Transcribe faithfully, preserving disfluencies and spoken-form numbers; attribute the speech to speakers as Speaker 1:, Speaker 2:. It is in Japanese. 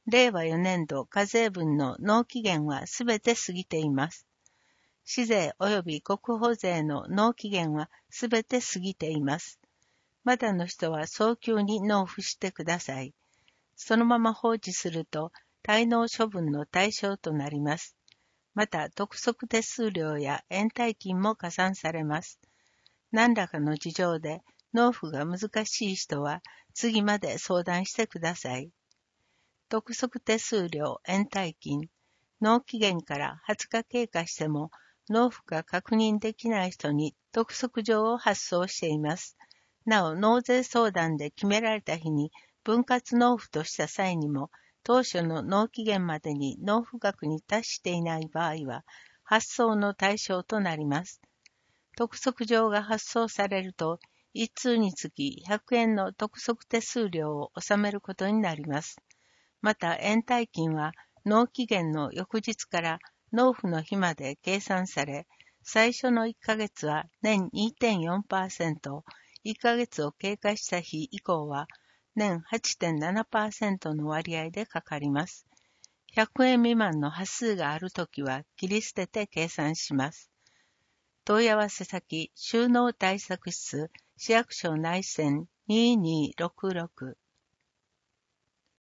Speaker 1: れいわよねんど課税分の納期限はすべて過ぎています。市税及び国保税の納期限はすべて過ぎています。まだの人は早急に納付してください。そのまま放置すると滞納処分の対象となります。また、督促手数料や延滞金も加算されます。何らかの事情で納付が難しい人は次まで相談してください。督促手数料、延滞金、納期限からはつか経過しても納付が確認できない人に督促状を発送しています。なお、納税相談で決められた日に分割納付とした際にも、当初の納期限までに納付額に達していない場合は、発送の対象となります。督促状が発送されると、一通につきひゃくえんの督促手数料を納めることになります。また、延滞金は納期限の翌日から納付の日まで計算され、最初のいっかげつは年 にてんよんパーセント、いっかげつを経過した日以降は年 はちてんななパーセント の割合でかかります。ひゃくえん未満の端数があるときは切り捨てて計算します。問い合わせ先、収納対策室、市役所内線にーにーろくろく